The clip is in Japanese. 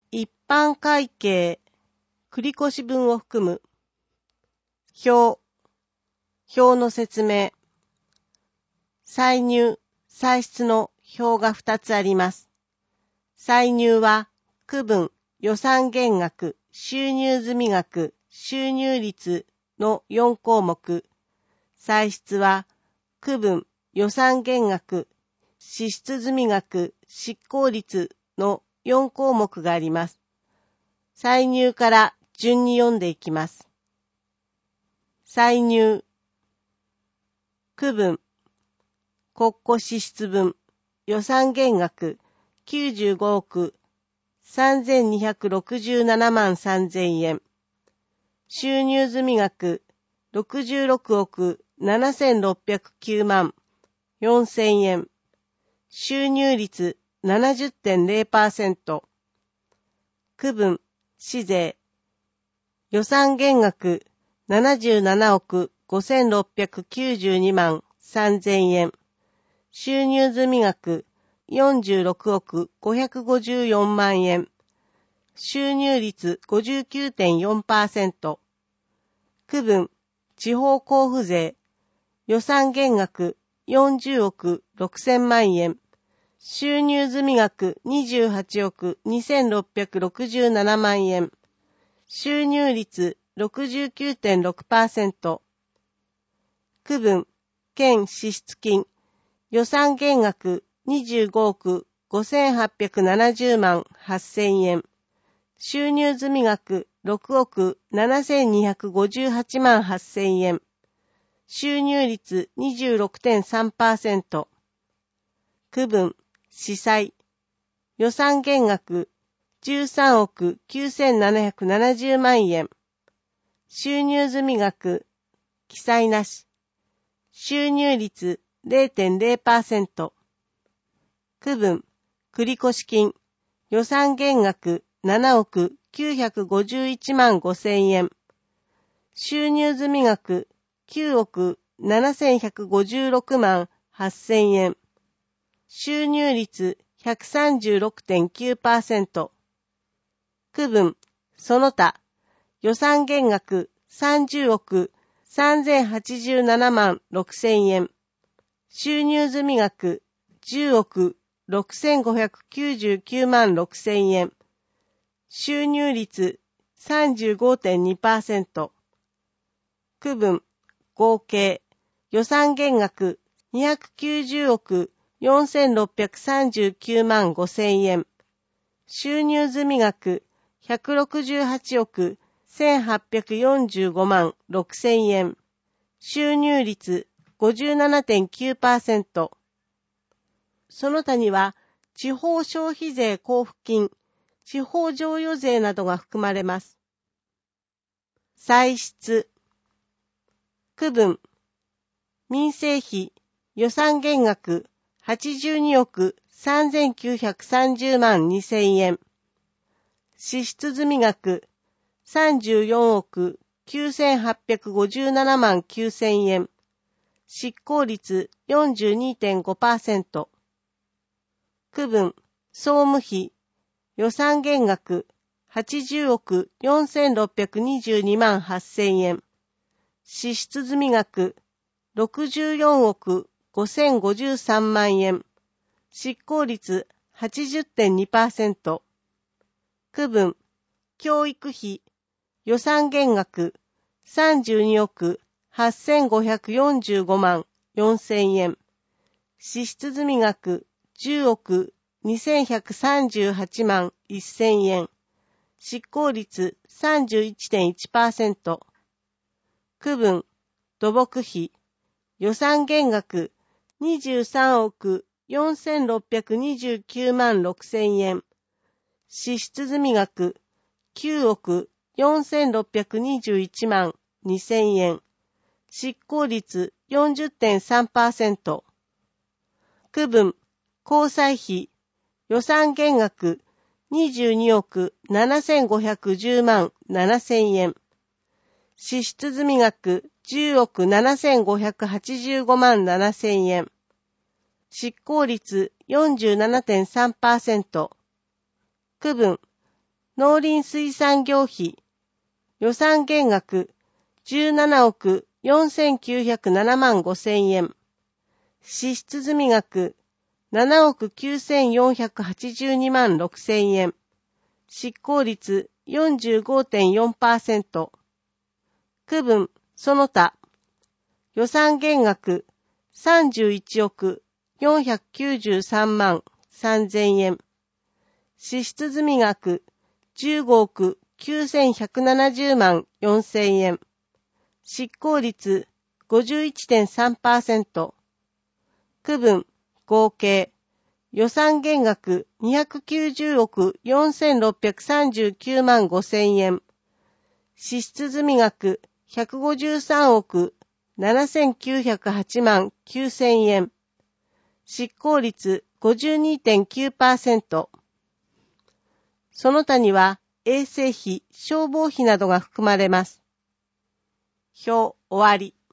一般会計、繰越分を含む。表の説明。歳入、歳出の表が2つあります。歳入は、区分、予算減額、収入済額、収入率の4項目。歳出は、区分、予算減額、支出済額、執行率の4項目があります。歳入から順に読んでいきます。歳入、区分、国庫支出分、予算減額、95億3267万3000円。収入済額、66億7609万4000円。収入率 70.0%。区分、市税。予算減額、77億5692万3000円。収入済額、46億554万円。収入率 59.4%。区分、地方交付税。予算減額40億6000万円。収入済額28億2667万円。収入率 69.6%。区分、県支出金。予算減額25億5870万8000円。収入済額6億7258万8000円。収入率 26.3%。区分、司祭。予算減額13億9770万円。収入済額、記載なし。収入率 0.0%。区分、繰越金。予算減額7億951万5000円。収入済額9億7156万8000円。収入率 136.9%。区分、その他。予算減額30億3087万6000円。収入済額10億6599万6000円。収入率 35.2%。区分、合計。予算減額290億4639万5000円。収入済額168億1845万6000円。収入率 57.9%。その他には、地方消費税交付金、地方譲与税などが含まれます。歳出。区分。民生費、予算減額82億3930万2000円。支出済額34億9857万9000円。執行率 42.5%。区分、総務費、予算減額80億4622万8000円。支出済額64億5053万円。執行率 80.2%。区分、教育費、予算減額32億8545万4000円。支出済額10億2138万1000円。執行率 31.1%。区分、土木費、予算減額23億4629万6000円。支出済額9億4621万2000円。執行率 40.3%。区分、交際費、予算減額22億7510万7000円。支出済額10億7585万7000円。執行率 47.3%。区分、 農林水産業費、予算減額17億4907万5千円。支出済額7億9482万6千円。執行率 45.4%。区分、その他。予算減額31億493万3千円。支出済額15億9170万4千円。執行率 51.3%。区分、合計。予算減額290億4639万5千円。支出済額153億7908万9千円。執行率 52.9%。その他には衛生費、消防費などが含まれます。表終わり。